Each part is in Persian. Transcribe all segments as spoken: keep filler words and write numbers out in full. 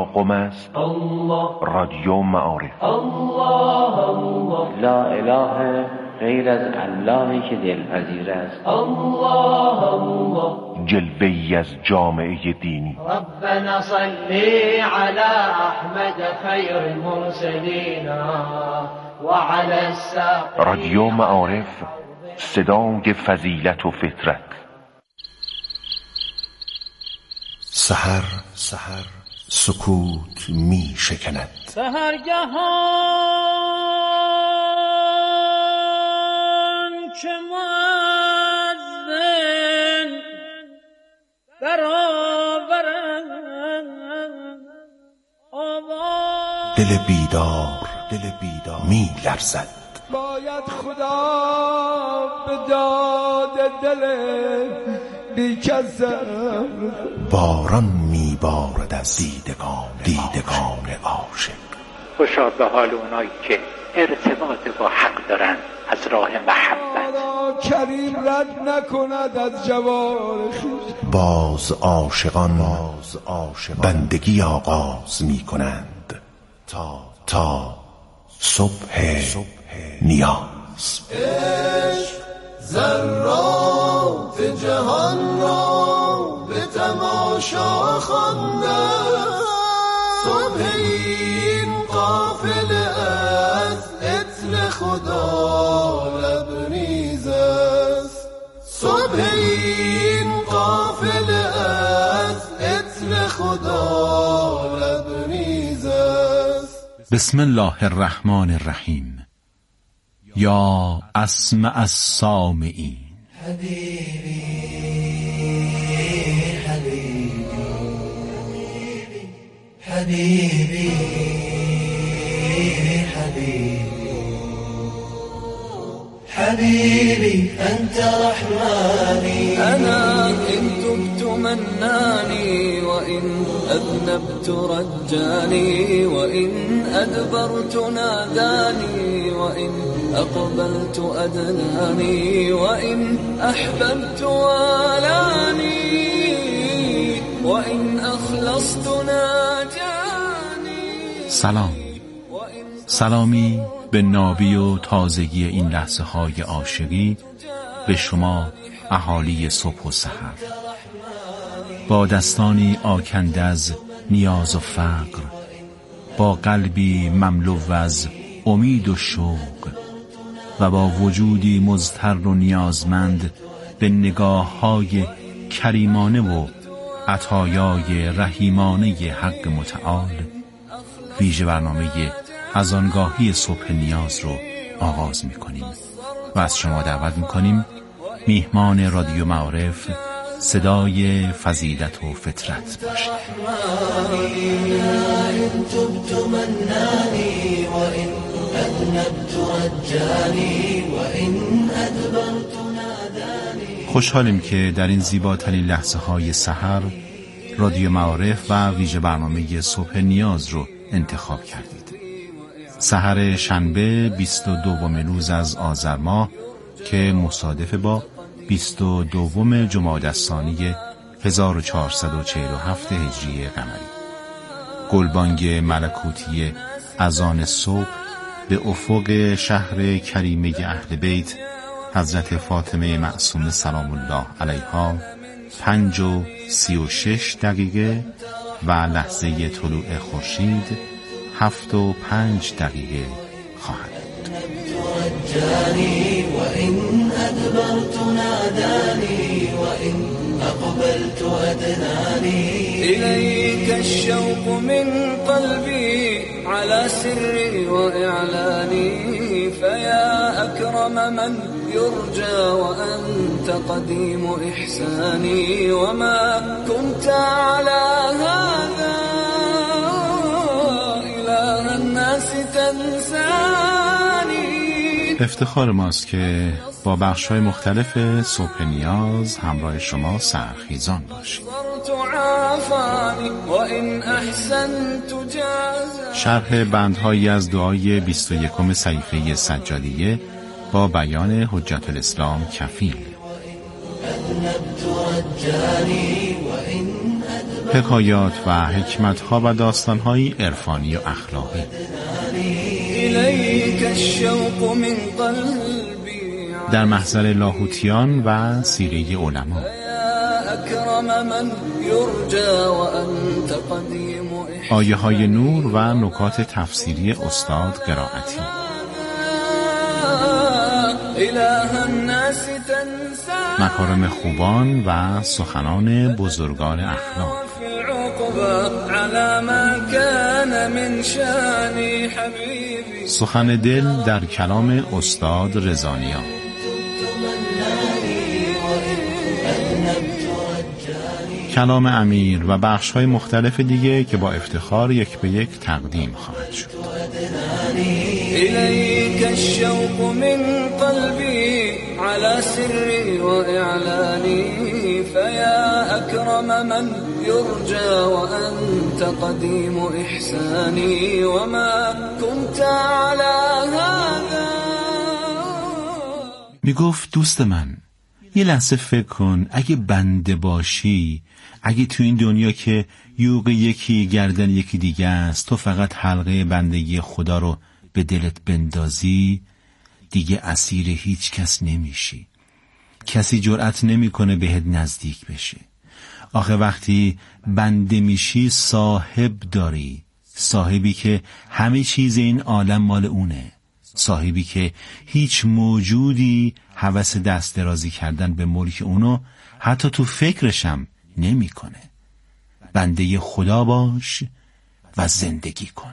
قم است رادیو معارف. الله الله، لا اله غیر از اللهی که دلپذیر است. الله الله، جلوه‌ای از جامعه دینی. ربنا صلی علی احمد خیر المرسلین و علی الساقین. رادیو معارف، صدای فضیلت و فطرت. سحر سحر سکوت می شکند. سحرگهان چه مؤذن برآورد آواز. دل بیدار دل بیدار می لرزد. باید خدا به داد دل بیکسم. باران می بارد از دیدگان دیدگان عاشق. خوشا به حال اونایی که ارتباط با حق دارن از راه محبت. کریم رد نکند از جوار خویش. باز عاشقان باز عاشقان بندگی آغاز می کنند تا تا صبح نیاز. عشق ذرات جهان را به تماشا خوانده. صبح این قافله از عطر خدا لبریز است. صبح این قافله از عطر خدا لبریز است. بسم الله الرحمن الرحیم. یا اسمع السامعین. حبیبی حبیبی حبیبی حبیبی حبیبی انت رحمانی. انا ان تبت منانی و ان اذنبت رجانی و ان ادبرت نادانی و ان اقبلت ادنانی و ان احببت والانی و ان اخلصت ناجانی. سلام، سلامی به نابی و تازگی این لحظه های عاشقی به شما اهالی صبح و سحر. با دستانی آکنده از نیاز و فقر، با قلبی مملو از امید و شوق و با وجودی مضطر و نیازمند به نگاه های کریمانه و عطایای رحیمانه حق متعال، ویژه برنامه از آنگاهی صبح نیاز رو آغاز می کنیم و از شما دعوت می کنیم میهمان رادیو معارف، صدای فضیلت و فطرت باشید. خوشحالیم که در این زیباترین لحظه های سحر رادیو معارف و ویژه برنامه صبح نیاز رو انتخاب کردید. سحر شنبه بیست و دوم روز از آذر ماه که مصادف با بیست و دوم جمادی الثانی هزار و چهارصد و چهل و هفت هجری قمری. گلبانگ ملکوتی اذان صبح به افق شهر کریمه اهل بیت حضرت فاطمه معصومه سلام الله علیها پنج و سی و شش دقیقه و لحظه طلوع خورشید هفت و پنج دقیقه خواهد بود. و این ادبرت نادانی و این اقبلت ادنانی. الیک الشوق من قلبی على سری و اعلانی. فیا اکرم من يرجى وأنت قديم إحساني وما كنت على هذا إله الناس تنساني. افتخار ماست که با بخش‌های مختلف صبح نیاز همراه شما سحرخیزان باشیم. شرح بندهایی از دعای بیست و یکم صحیفه سجادیه با بیان حجت الاسلام کفیل. حکایات و حکمت‌ها و داستان‌های عرفانی و اخلاقی. در محضر لاهوتیان و سیره علما. آیه های نور و نکات تفسیری استاد قرائتی. مکارم خوبان و سخنان بزرگان اخلاق. سخن دل در کلام استاد رضانیان. کلام امیر و بخش‌های مختلف دیگه که با افتخار یک به یک تقدیم خواهد شد. إليك الشوق من قلبي على سري وإعلاني فيا أكرم من يرجى وأنت قديم إحساني وما كنت على هذا. می گفت دوست من یه لحظه فکر کن اگه بنده باشی، اگه تو این دنیا که یوغ یکی گردن یکی دیگه است تو فقط حلقه بندگی خدا رو به دلت بندازی، دیگه اسیر هیچ کس نمیشی. کسی جرأت نمیکنه بهت نزدیک بشه. آخه وقتی بنده میشی صاحب داری، صاحبی که همه چیز این عالم مال اونه، صاحبی که هیچ موجودی هوس دست درازی کردن به ملک اونو حتی تو فکرشم نمیکنه. بنده خدا باش و زندگی کن.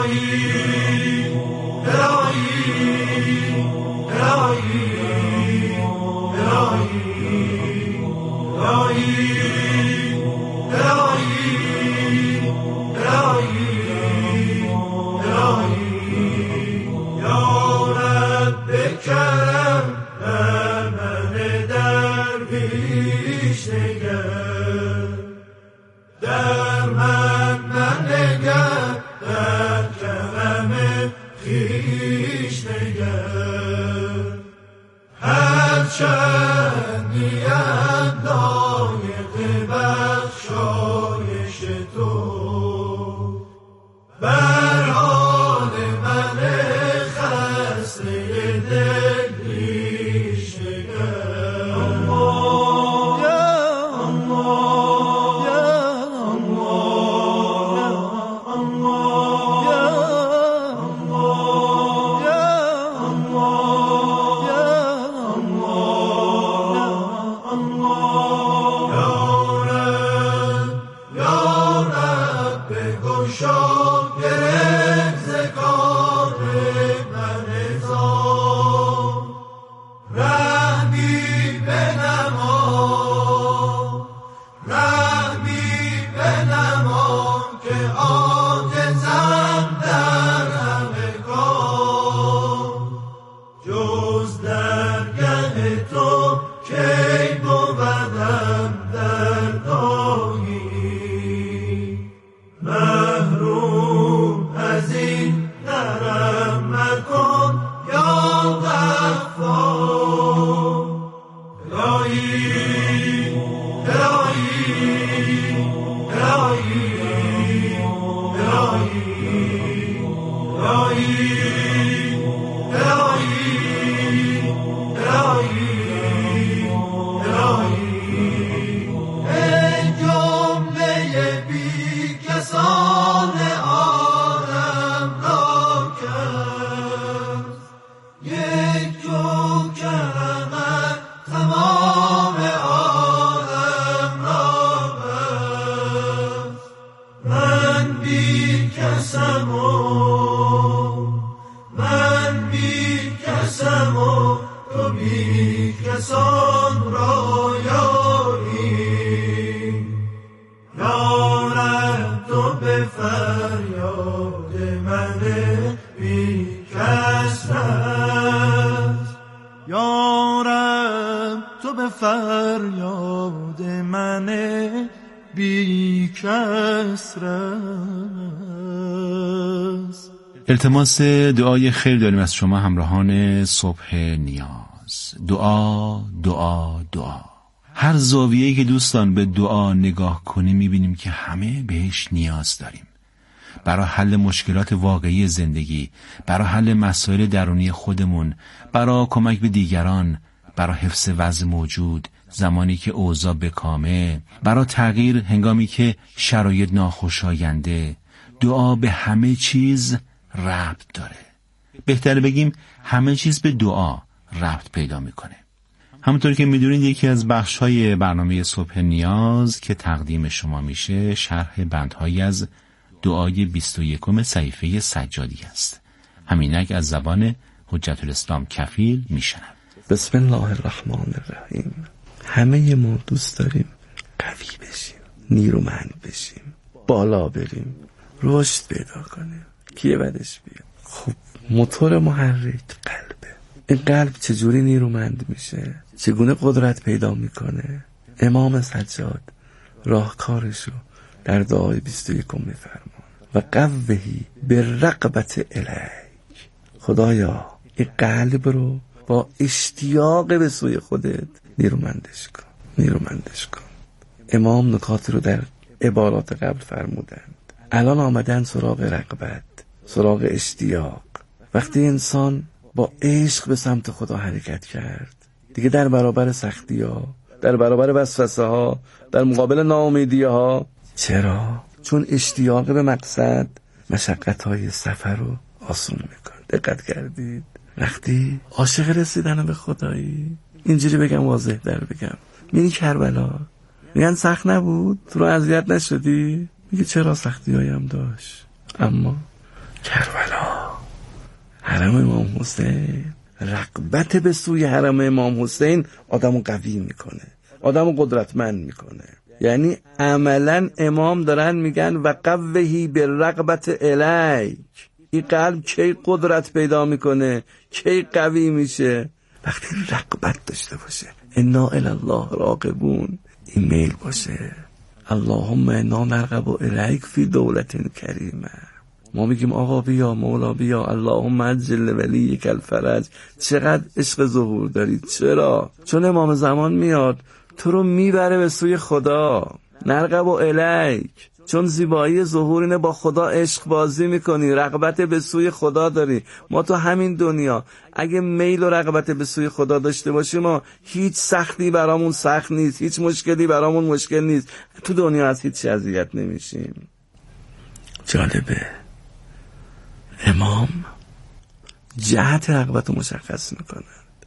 التماس دعای خیر داریم از شما همراهان صبح نیاز. دعا دعا دعا. هر زاویه‌ای که دوستان به دعا نگاه کنیم می‌بینیم که همه بهش نیاز داریم. برای حل مشکلات واقعی زندگی، برای حل مسائل درونی خودمون، برای کمک به دیگران، برای حفظ وضع موجود زمانی که اوضاع بکامه، برای تغییر هنگامی که شرایط ناخوشاینده. دعا به همه چیز ربط داره. بهتره بگیم همه چیز به دعا ربط پیدا میکنه. همونطور که میدونید یکی از بخش‌های برنامه صبح نیاز که تقدیم شما میشه شرح بندهایی از دعای بیست و یکم صحیفه سجادی است. همینک از زبان حجت الاسلام کفیل میشنم. بسم الله الرحمن الرحیم. همه ما دوست داریم قوی بشیم، نیرومند بشیم، بالا بریم، رشد پیدا کنیم. کیه بدش بیاد؟ خب موتور محرک قلبه. این قلب چجوری نیرومند میشه؟ چگونه قدرت پیدا میکنه؟ امام سجاد راهکارشو در دعای بیست و یکم میفرمان و قوهی به رغبت الیک. خدایا این قلب رو با اشتیاق به سوی خودت نیرومندش کن، نیرومندش کن. امام نکات رو در عبارات قبل فرمودند. الان آمدن سراغ رغبت، سراغ اشتیاق. وقتی انسان با عشق به سمت خدا حرکت کرد دیگه در برابر سختی ها، در برابر وسوسه ها، در مقابل ناامیدی ها، چرا؟ چون اشتیاق به مقصد مشقت های سفر رو آسون میکن. دقت کردید؟ وقتی عاشق رسیدن به خدایی، اینجوری بگم واضح در بگم، میری کربلا، میگن سخت نبود؟ تو رو اذیت نشدی؟ میگه چرا سختی هایم داشت، اما کربلا حرم امام حسین، رغبت به سوی حرم امام حسین آدمو قوی میکنه، آدمو قدرتمند میکنه. یعنی عملا امام دارن میگن و قوهی به رغبت الیک. این قلب کی قدرت پیدا میکنه، کی قوی میشه؟ وقتی رغبت داشته باشه. انا الی الله راغبون، این میل باشه. اللهم انا نرغب الیک فی دولت کریمه. ما میگیم آقا بیا، مولا بیا، اللهم عجل ولیک الفرج. چقدر عشق ظهور دارید. چرا؟ چون امام زمان میاد تو رو میبره به سوی خدا. نرغب الیک، چون زیبایی ظهور اینه با خدا عشق بازی میکنی، رغبت به سوی خدا داری. ما تو همین دنیا اگه میل و رغبت به سوی خدا داشته باشیم ما هیچ سختی برامون سخت نیست، هیچ مشکلی برامون مشکل نیست. تو دنیا از هیچ اذیت نمیشیم. جالبه امام جهت رغبت رو مشخص میکنند،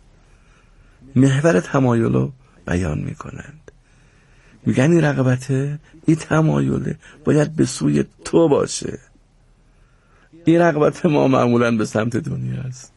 محور تمایل رو بیان میکنند. میگن این رغبته، این تمایله باید به سوی تو باشه. این رغبت ما معمولا به سمت دنیا است.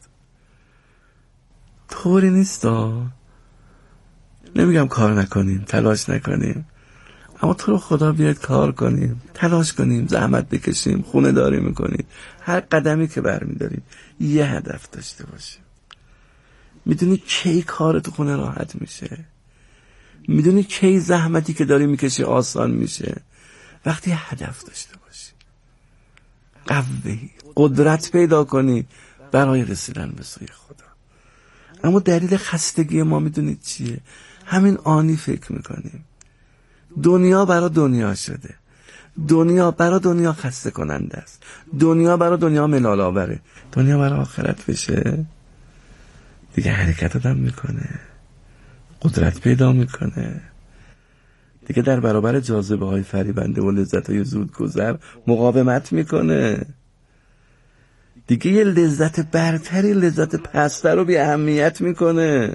طوری نیست ها. نمیگم کار نکنیم، تلاش نکنیم، اما تو رو خدا بیاید کار کنیم، تلاش کنیم، زحمت بکشیم، خونه داری میکنیم. هر قدمی که برمیداریم یه هدف داشته باشیم. میدونی کی کار تو خونه راحت میشه؟ میدونی کی زحمتی که داری میکشی آسان میشه؟ وقتی هدف داشته باشی، قوی قدرت پیدا کنی برای رسیدن به سوی خدا. اما دلیل خستگی ما میدونید چیه؟ همین آنی فکر میکنیم. دنیا برای دنیا شده، دنیا برای دنیا خسته کننده است، دنیا برای دنیا ملال آوره. دنیا برای آخرت بشه دیگه حرکت آدم میکنه، قدرت پیدا میکنه دیگه، در برابر جاذبه های فریبنده و لذت های زود گذر مقاومت میکنه دیگه. یه لذت برتری، لذت پستر رو بی اهمیت میکنه.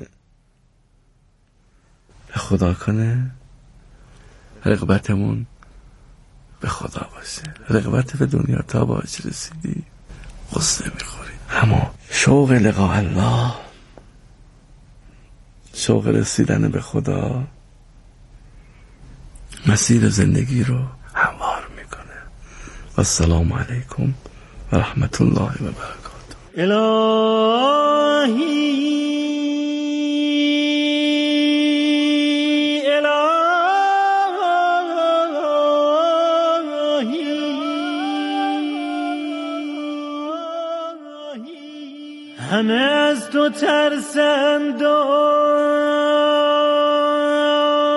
خدا کنه رغبتمون به خدا باشه، رغبت به دنیا تا باش رسیدی غصه میخوری. اما شوق لقاء الله، شوق رسیدن به خدا مسیر زندگی رو هموار میکنه. السلام علیکم و رحمت الله و برکاته. الهی همه از تو ترسند و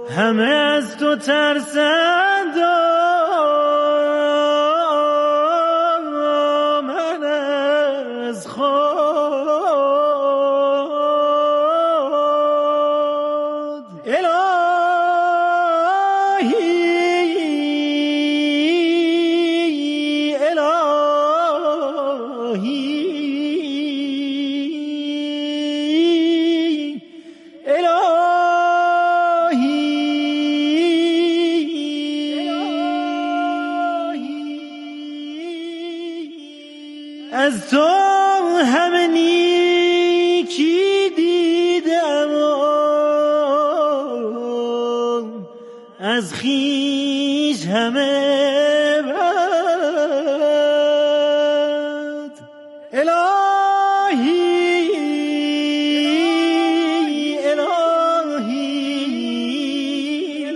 همه از تو ترسند و من از خود. الهی الهی از تو همه نیکی دیدم و از خویش همه بد. الهی الهی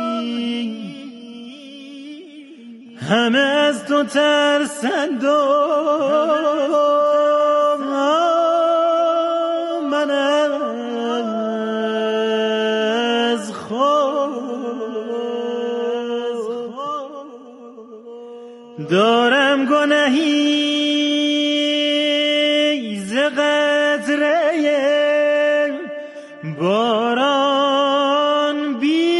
همه از تو ترسند و من از خود دارم گناهی ز قطره باران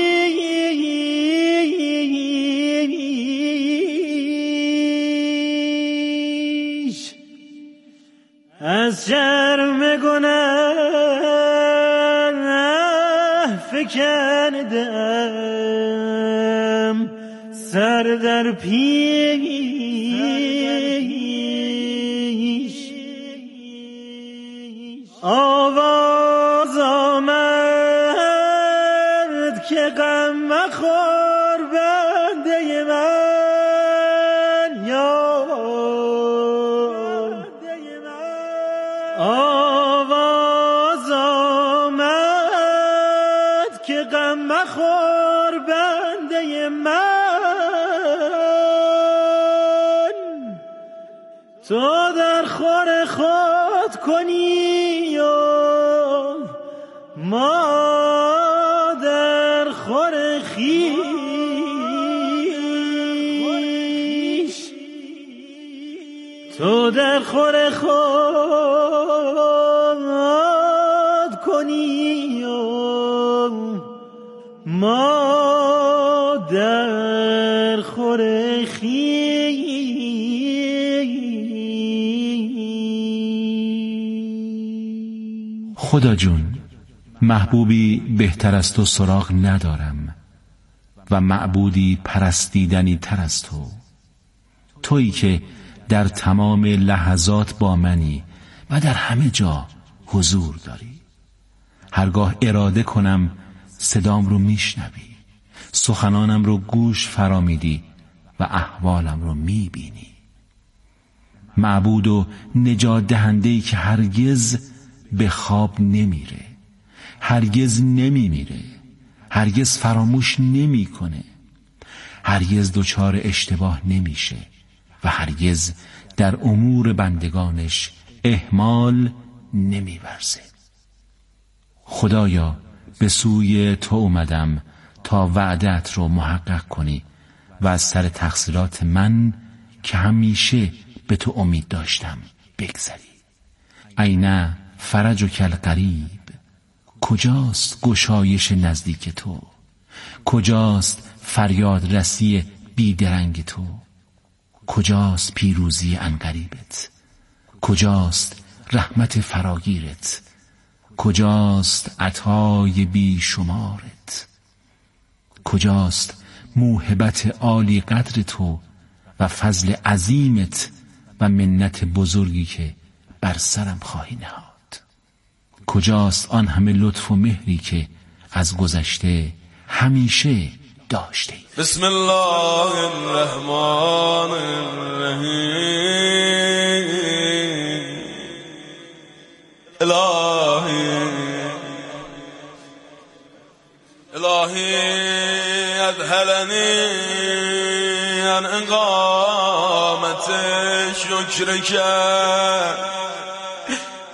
بیش از شرم گناه فکندم سر در پیش. آواز آمد که غم مخور بنده من یا آواز آمد که غم مخور بنده من. تو در خور خود کنی و ما در خور خویش. تو در خور خود کنی و ما در خور خویش. خدا جون، محبوبی بهتر از تو سراغ ندارم و معبودی پرستیدنی تر از تو. تویی که در تمام لحظات با منی و در همه جا حضور داری. هرگاه اراده کنم صدام رو میشنوی، سخنانم رو گوش فرا میدی و احوالم رو میبینی. معبود و نجات دهنده‌ای که هرگز به خواب نمیره، هرگز نمیمیره، هرگز فراموش نمیکنه، هرگز دچار اشتباه نمیشه و هرگز در امور بندگانش اهمال نمیورزه. خدایا، به سوی تو اومدم تا وعدت رو محقق کنی و از سر تقصیرات من که همیشه به تو امید داشتم بگذری. اینه فرجک القریب، کجاست گشایش نزدیک تو؟ کجاست فریاد رسی بیدرنگ تو؟ کجاست پیروزی عنقریبت؟ کجاست رحمت فراگیرت؟ کجاست عطای بی شمارت؟ کجاست موهبت عالی قدر تو و فضل عظیمت و منت بزرگی که بر سرم خواهی نهاد؟ کجاست آن همه لطف و مهری که از گذشته همیشه داشته ای؟ بسم الله الرحمن الرحیم. الهی الهی اذهلنی عن اقامت شکرک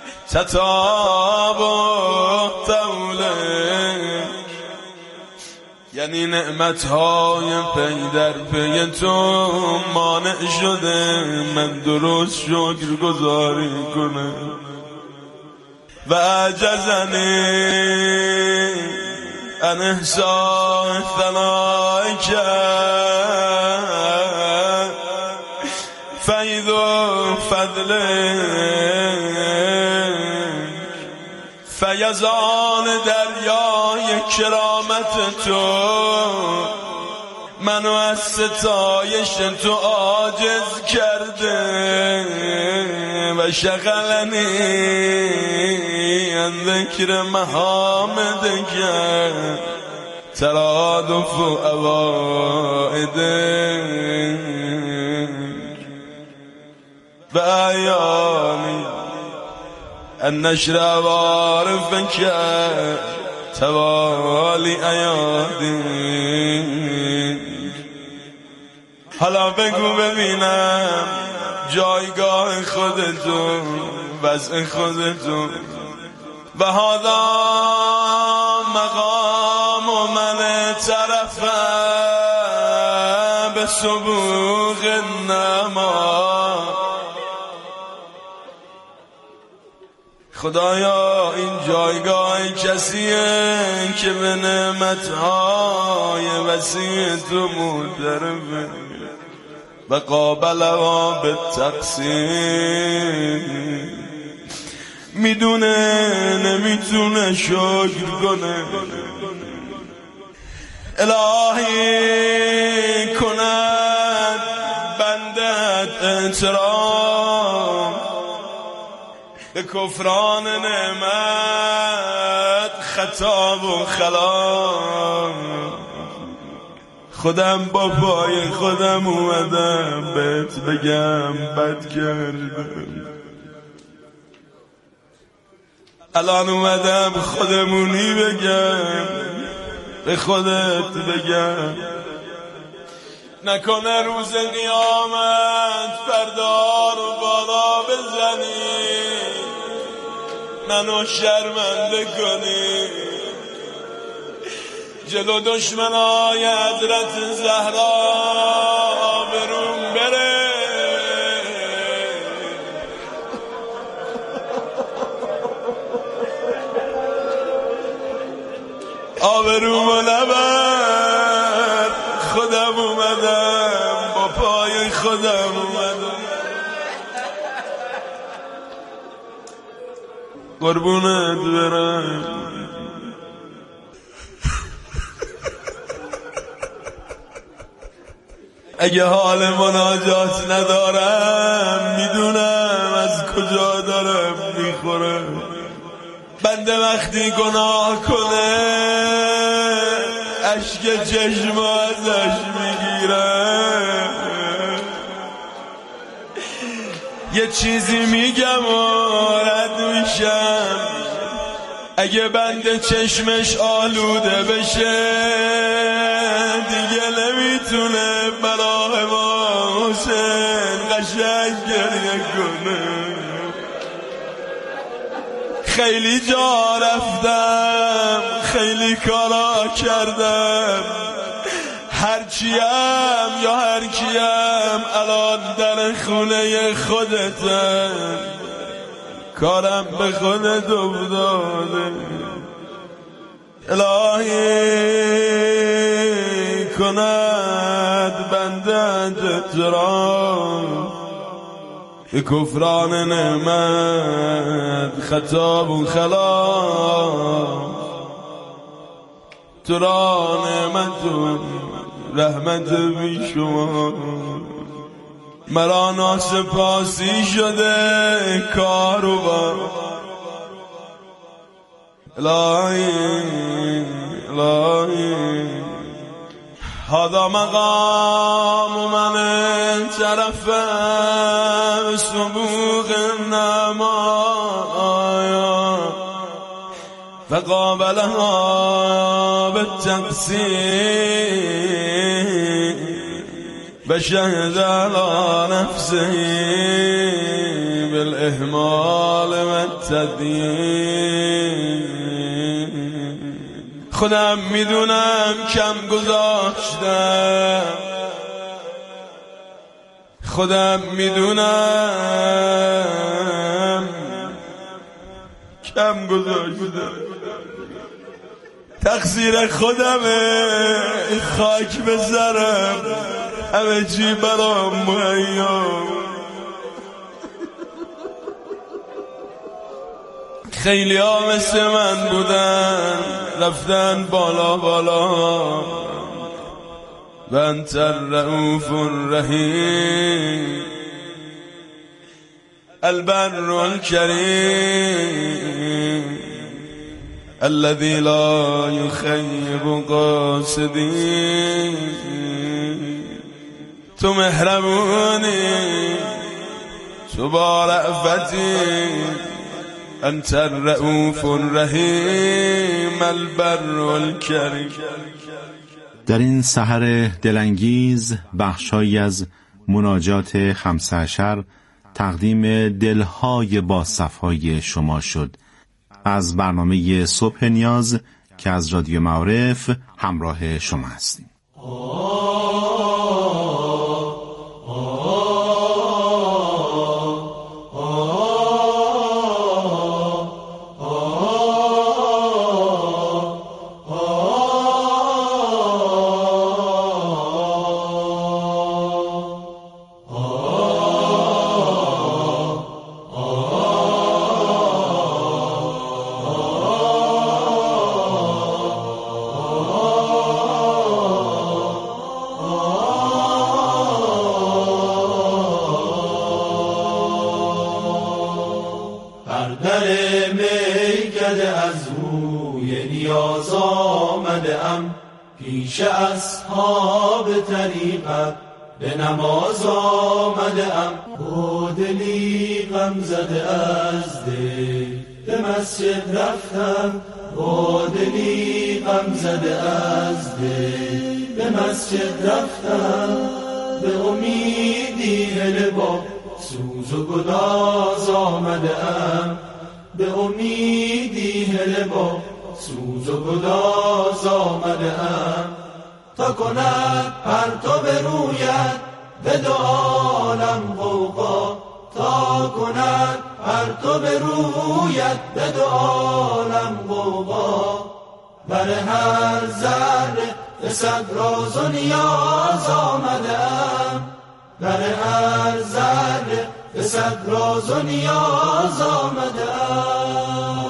تتاب طولک یعنی نعمتهای پی در پی تو مانع شده من درست شکر گزاری کنم و عجزنی ان احسان ثنای کرد فیض و فضلک فیضان دریای کرامت تو منو از ستایش تو عاجز کرده و شغلنی ان ذکر محامدک ترادف اوائدک و اعیانی ان نشر عوارفک توالی ایادک. حالا بگو ببینم جایگاه خودتو وضع خودتو و هذا مقام و من طرفه به سبوغ النما. خدایا این جایگاه کسیه که به نعمتهای وسیع تو معترفه و قابلها به تقسیم میدونه نمیتونه شکر کنه. الهی کند بندت احترام به کفران نعمت خطاب و خلام. خودم با پای خودم اومدم بهت بگم بد کردم، الان اومدم خودمونی بگم به خودت بگم نکنه روز قیامت فردا رو بالا بزنی منو شرمنده کنی جلو دشمنای حضرت زهرا آبروم بره. آبرومو نبر خودم اومدم با پای خودم اومدم قربونت برم. اگه حال مناجات ندارم میدونم از کجا دارم میخورم. بنده وقتی گناه کنه اشک چشم ازش میگیرم یه چیزی میگم و رد میشم. اگه بنده چشمش آلوده بشه دیگه نمیتونه برای ما حسین قشنگ گریه کنه. خیلی جا رفتم خیلی کارا کردم هرچیم یا هرکیم الان در خونه خودتم کارم به خودت افتاده. الهی کند بندت احترام به کفران نعمت خطاب و خلام. تو را نعمت و رحمت بی شما مرا ناسپاسی شده کارو با الهی الهی هذا مقام من طرف سبوق النمایا فقابلها بالتقسیم بشهد على نفسه بالاهمال والتدین. خودم میدونم کم گذاشتم، خودم میدونم کم گذاشتم، تقصیر خودمه، خاک بذارم همه چی برام مهیا. خیلی ها مثل من بودن رفتن بالا بالا، و انت الرؤوف الرحیم البر الکریم الذي لا يخيب قاصدين. تو مهربونی، تو با رأفتی، انت الرؤوف الرحیم البر الکریم. در این سحر دلانگیز بخشایی از مناجات خمسه عشر تقدیم دلهای با صفای شما شد از برنامه صبح نیاز که از رادیو معارف همراه شما هستیم. پیش اصحاب طریقت به نماز آمده ام، با دلی غم زده از دل به مسجد رفتم، با دلی غم زده از دل به مسجد رفتم، به امیدی هل با سوز و گداز آمده ام، به امیدی هل با سوز و گداز آمده ام، تا کند پرتو رویت به دو عالم غوغا، تا کند پرتو رویت به دو عالم غوغا، بر هر ذره به صد راز و نیاز آمده ام، بر هر ذره به صد راز و نیاز آمده ام.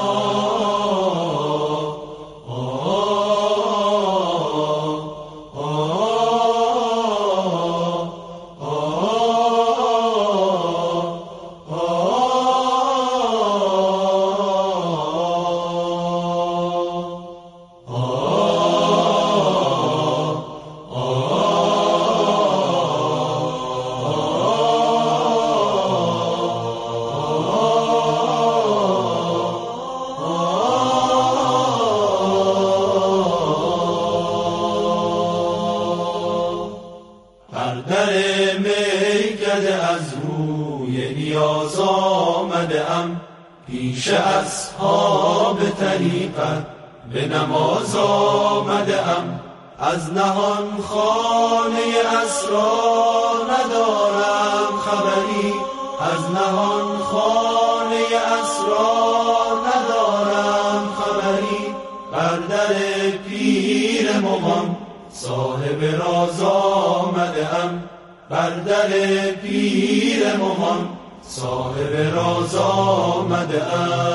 پیش اصحاب طریقت به نماز آمده ام، از نهان خانه اسرار ندارم خبری، از نهان خانه اسرار ندارم خبری، بر در پیر مغان صاحب راز آمده ام، بر در پیر مغان صاحب راز آمده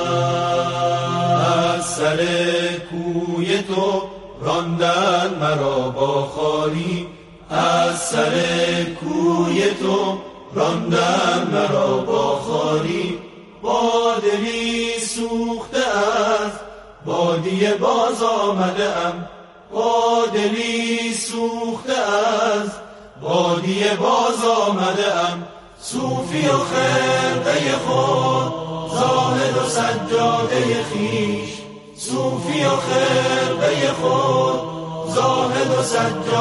ام. از سر کوی تو راندن مرا با خالی، از سر کوی تو راندن مرا با خالی، با دلی سوخته از بادیه باز آمده ام، با دلی سوخته از بادیه باز آمده ام. صوفی و خرقه خود زاهد و سجاده خیش، صوفی و خرقه خود زاهد و سجاده